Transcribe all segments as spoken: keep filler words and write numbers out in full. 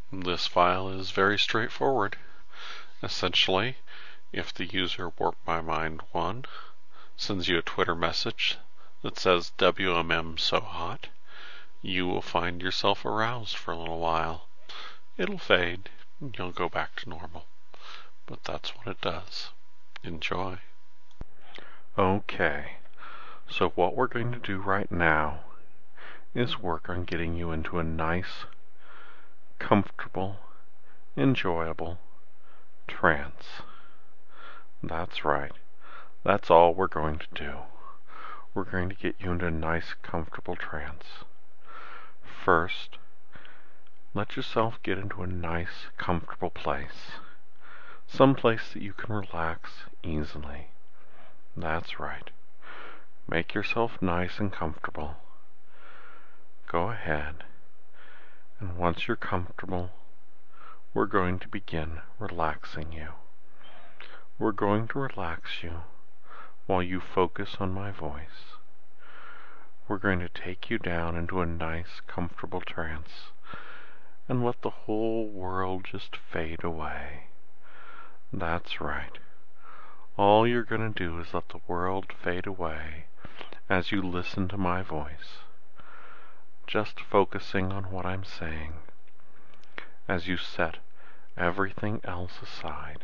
This file is very straightforward. Essentially, if the user Warp My Mind one sends you a Twitter message that says W M M so hot, you will find yourself aroused for a little while. It'll fade, and you'll go back to normal. But that's what it does. Enjoy. Okay, so what we're going to do right now is work on getting you into a nice, comfortable, enjoyable trance. That's right. That's all we're going to do. We're going to get you into a nice, comfortable trance. First, let yourself get into a nice, comfortable place. Some place that you can relax easily. That's right. Make yourself nice and comfortable. Go ahead, and once you're comfortable, we're going to begin relaxing you. We're going to relax you while you focus on my voice. We're going to take you down into a nice, comfortable trance and let the whole world just fade away. That's right. All you're going to do is let the world fade away as you listen to my voice, just focusing on what I'm saying as you set everything else aside.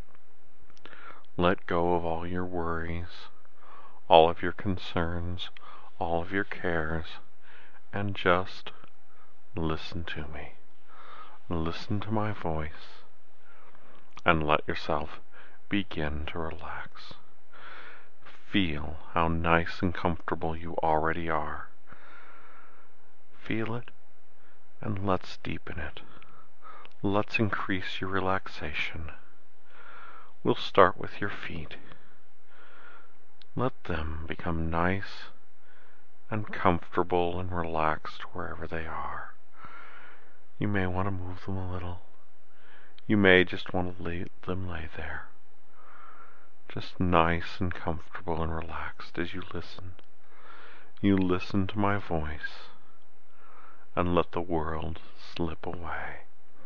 Let go of all your worries, all of your concerns, all of your cares, and just listen to me. Listen to my voice, and let yourself begin to relax. Feel how nice and comfortable you already are. Feel it, and let's deepen it. Let's increase your relaxation. We'll start with your feet. Let them become nice and comfortable and relaxed wherever they are. You may want to move them a little. You may just want to let them lay there. Just nice and comfortable and relaxed as you listen. You listen to my voice and let the world slip away.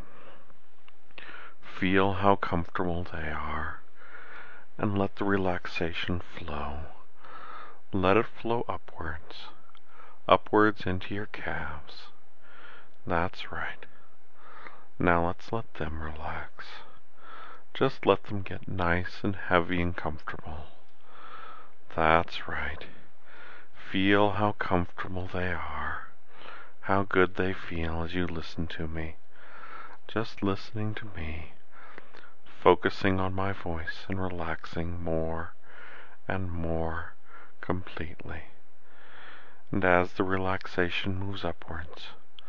Feel how comfortable they are and let the relaxation flow. Let it flow upwards, upwards into your calves. That's right. Now let's let them relax. Just let them get nice and heavy and comfortable. That's right. Feel how comfortable they are, how good they feel as you listen to me. Just listening to me, focusing on my voice and relaxing more and more completely. And as the relaxation moves upwards,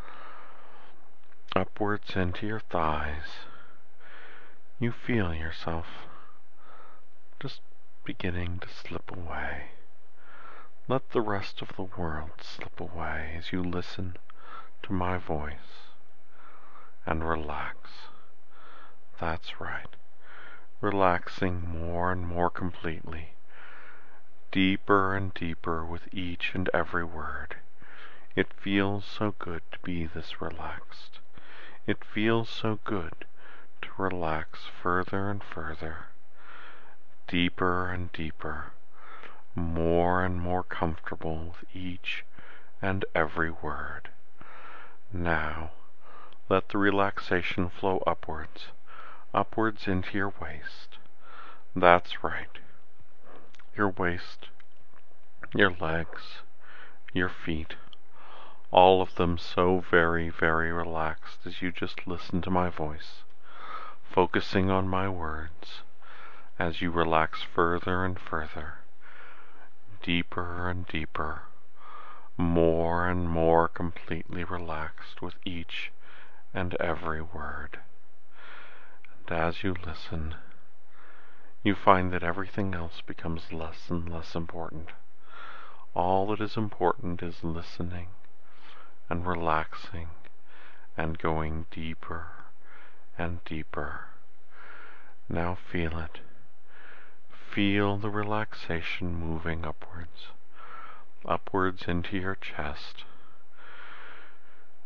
upwards into your thighs, you feel yourself just beginning to slip away. Let the rest of the world slip away as you listen to my voice and relax. That's right. Relaxing more and more completely, deeper and deeper with each and every word. It feels so good to be this relaxed. It feels so good to relax further and further, deeper and deeper, more and more comfortable with each and every word. Now, let the relaxation flow upwards, upwards into your waist. That's right. Your waist, your legs, your feet, all of them so very, very relaxed as you just listen to my voice, focusing on my words as you relax further and further, deeper and deeper, more and more completely relaxed with each and every word. And as you listen, you find that everything else becomes less and less important. All that is important is listening and relaxing and going deeper and deeper. Now feel it. Feel the relaxation moving upwards, upwards into your chest.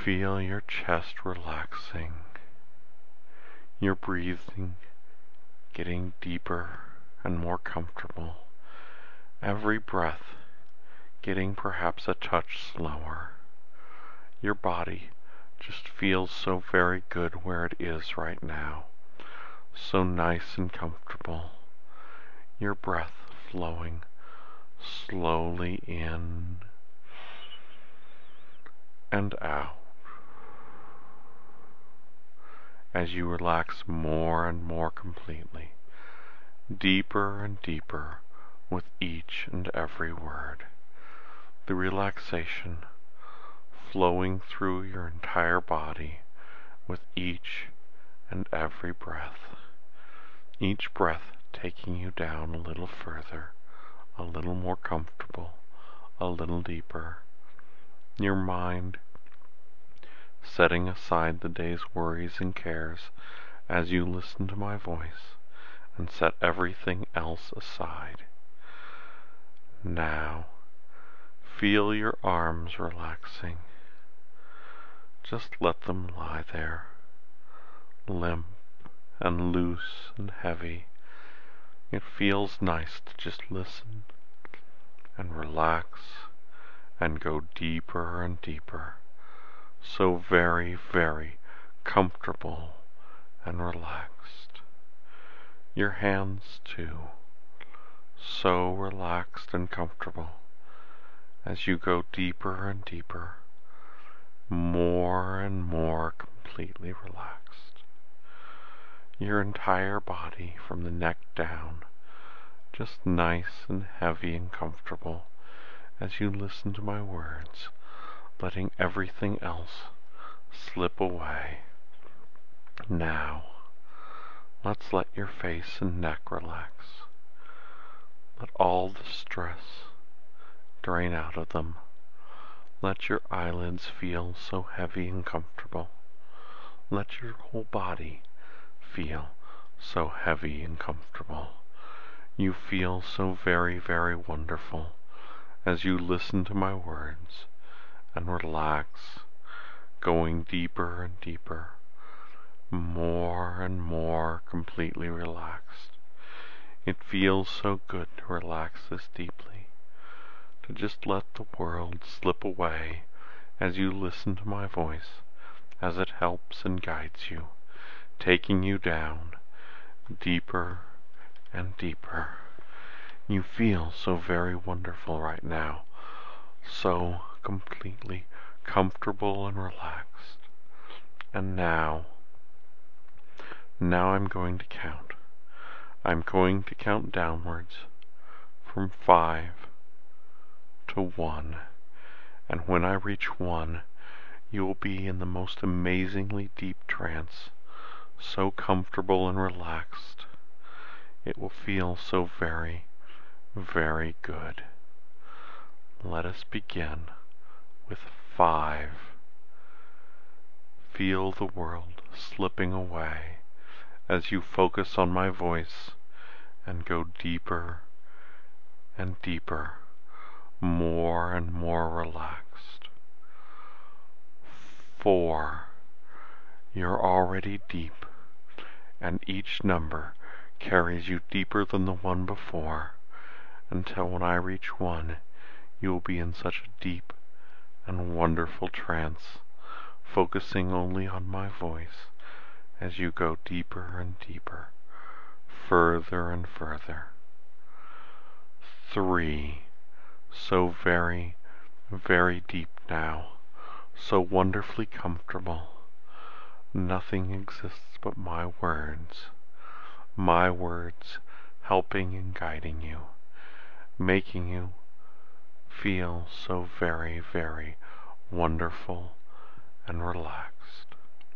Feel your chest relaxing, your breathing getting deeper and more comfortable, every breath getting perhaps a touch slower. Your body just feels so very good where it is right now, so nice and comfortable. Your breath flowing slowly in and out as you relax more and more completely, deeper and deeper with each and every word. The relaxation flowing through your entire body with each and every breath. Each breath taking you down a little further, a little more comfortable, a little deeper. Your mind setting aside the day's worries and cares as you listen to my voice and set everything else aside. Now, feel your arms relaxing. Just let them lie there, limp and loose and heavy. It feels nice to just listen and relax and go deeper and deeper. So very, very comfortable and relaxed. Your hands too, so relaxed and comfortable as you go deeper and deeper, more and more completely relaxed. Your entire body from the neck down, just nice and heavy and comfortable as you listen to my words, letting everything else slip away. Now, let's let your face and neck relax. Let all the stress drain out of them. Let your eyelids feel so heavy and comfortable. Let your whole body feel so heavy and comfortable. You feel so very, very wonderful as you listen to my words and relax, going deeper and deeper, more and more completely relaxed. It feels so good to relax this deeply, to just let the world slip away as you listen to my voice, as it helps and guides you, taking you down deeper and deeper. You feel so very wonderful right now, so completely comfortable and relaxed. And now, now I'm going to count. I'm going to count downwards from five to one. And when I reach one, you will be in the most amazingly deep trance, so comfortable and relaxed. It will feel so very, very good. Let us begin with five. Feel the world slipping away as you focus on my voice and go deeper and deeper, more and more relaxed. Four. You're already deep, and each number carries you deeper than the one before, until when I reach one, you will be in such a deep and wonderful trance, focusing only on my voice as you go deeper and deeper, further and further. Three. So very, very deep now, so wonderfully comfortable. Nothing exists but my words, my words helping and guiding you, making you feel so very, very wonderful and relaxed.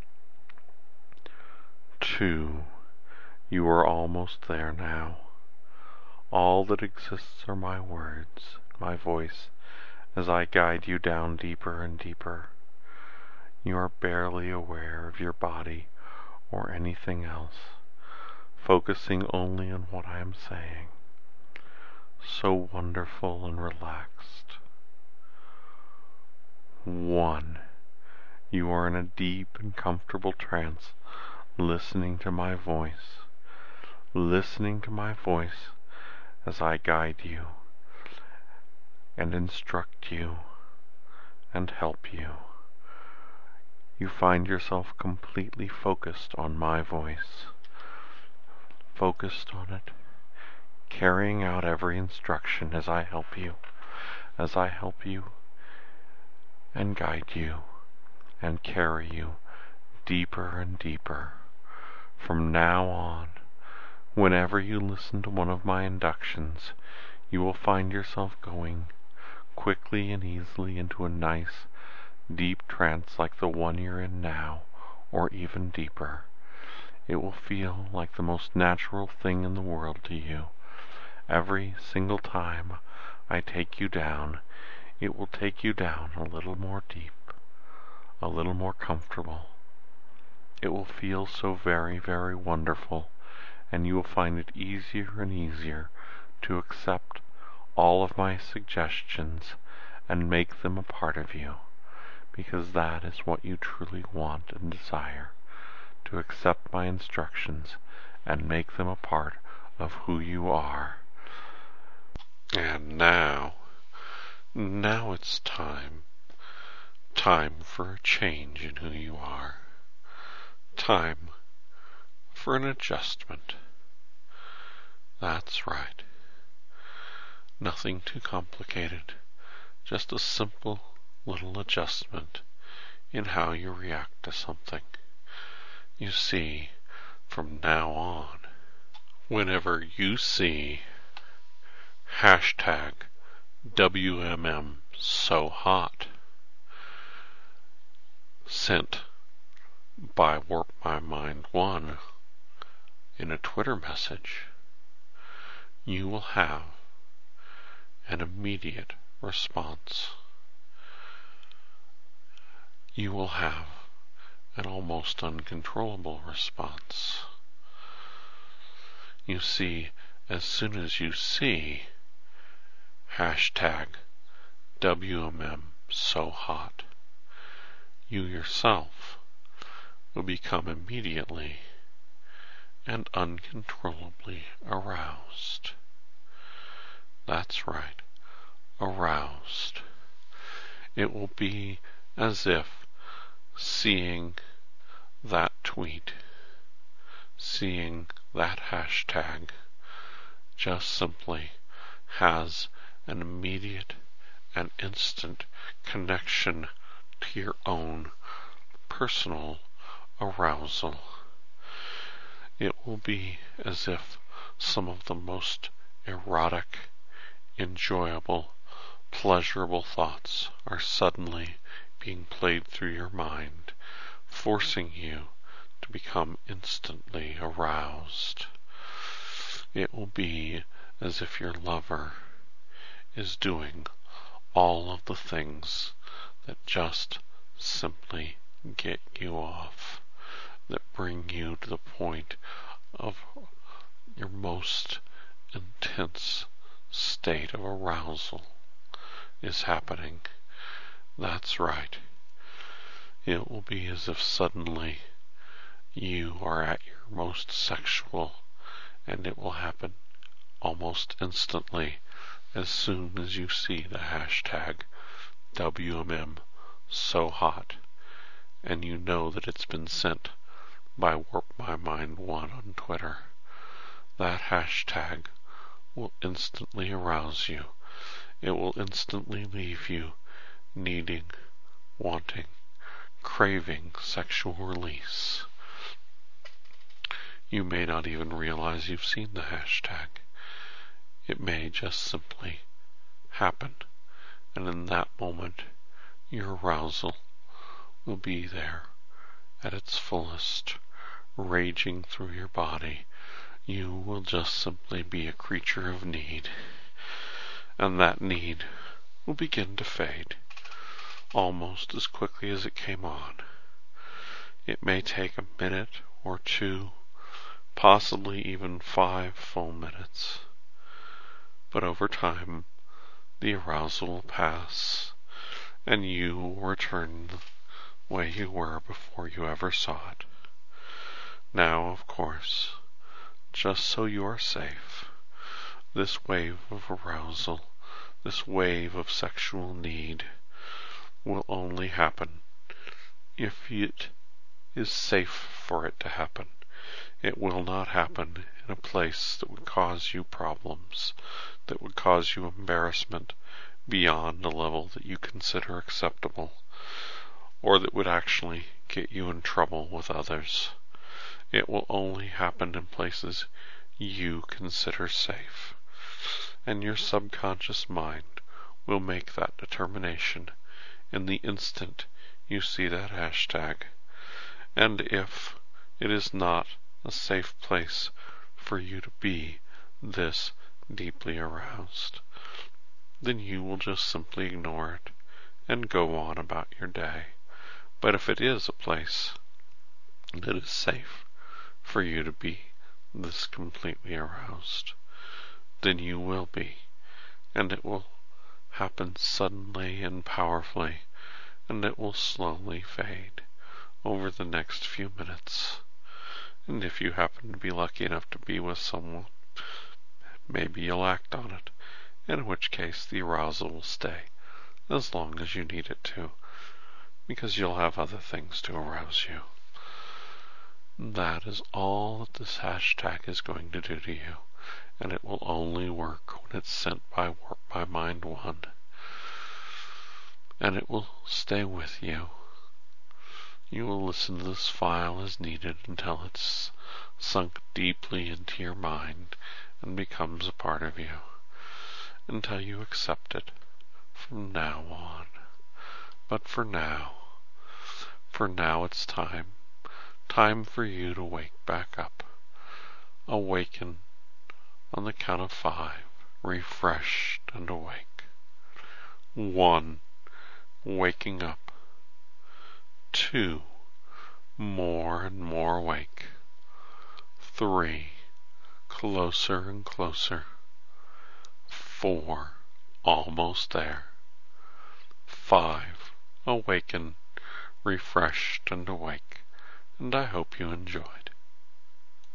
Two. You are almost there now. All that exists are my words, my voice, as I guide you down deeper and deeper. You are barely aware of your body or anything else, focusing only on what I am saying. So wonderful and relaxed. One. You are in a deep and comfortable trance, listening to my voice, listening to my voice as I guide you and instruct you and help you. You find yourself completely focused on my voice, focused on it, carrying out every instruction as I help you, as I help you and guide you and carry you deeper and deeper. From now on, whenever you listen to one of my inductions, you will find yourself going quickly and easily into a nice, deep trance like the one you're in now, or even deeper. It will feel like the most natural thing in the world to you. Every single time I take you down, it will take you down a little more deep, a little more comfortable. It will feel so very, very wonderful, and you will find it easier and easier to accept all of my suggestions and make them a part of you, because that is what you truly want and desire, to accept my instructions and make them a part of who you are. And now, now it's time, time for a change in who you are, time for an adjustment. That's right. Nothing too complicated, just a simple little adjustment in how you react to something. You see, from now on, whenever you see hashtag W M M so hot sent by Warp My Mind one in a Twitter message, you will have an immediate response. You will have an almost uncontrollable response. You see, as soon as you see hashtag W M M so hot, you yourself will become immediately and uncontrollably aroused. That's right, aroused. It will be as if seeing that tweet, seeing that hashtag, just simply has an immediate and instant connection to your own personal arousal. It will be as if some of the most erotic, enjoyable, pleasurable thoughts are suddenly being played through your mind, forcing you to become instantly aroused. It will be as if your lover is doing all of the things that just simply get you off, that bring you to the point of your most intense state of arousal is happening. That's right. It will be as if suddenly you are at your most sexual, and it will happen almost instantly as soon as you see the hashtag W M M so hot, and you know that it's been sent by Warp My Mind one on Twitter. That hashtag will instantly arouse you. It will instantly leave you needing, wanting, craving sexual release. You may not even realize you've seen the hashtag. It may just simply happen, and in that moment, your arousal will be there at its fullest, raging through your body. You will just simply be a creature of need, and that need will begin to fade almost as quickly as it came on. It may take a minute or two, possibly even five full minutes, but over time the arousal will pass, and you will return way you were before you ever saw it. Now, of course, just so you are safe, this wave of arousal, this wave of sexual need, will only happen if it is safe for it to happen. It will not happen in a place that would cause you problems, that would cause you embarrassment beyond a level that you consider acceptable, or that would actually get you in trouble with others. It will only happen in places you consider safe, and your subconscious mind will make that determination in the instant you see that hashtag. And if it is not a safe place for you to be this deeply aroused, then you will just simply ignore it and go on about your day. But if it is a place that is safe for you to be this completely aroused, then you will be, and it will happen suddenly and powerfully, and it will slowly fade over the next few minutes. And if you happen to be lucky enough to be with someone, maybe you'll act on it, in which case the arousal will stay as long as you need it to, because you'll have other things to arouse you. That is all that this hashtag is going to do to you, and it will only work when it's sent by by Mind One, and it will stay with you. You will listen to this file as needed until it's sunk deeply into your mind and becomes a part of you, until you accept it from now on. But for now, for now it's time, time for you to wake back up. Awaken on the count of five, refreshed and awake. One, waking up. Two, more and more awake. Three, closer and closer. Four, almost there. Five, awaken, refreshed and awake, and I hope you enjoy.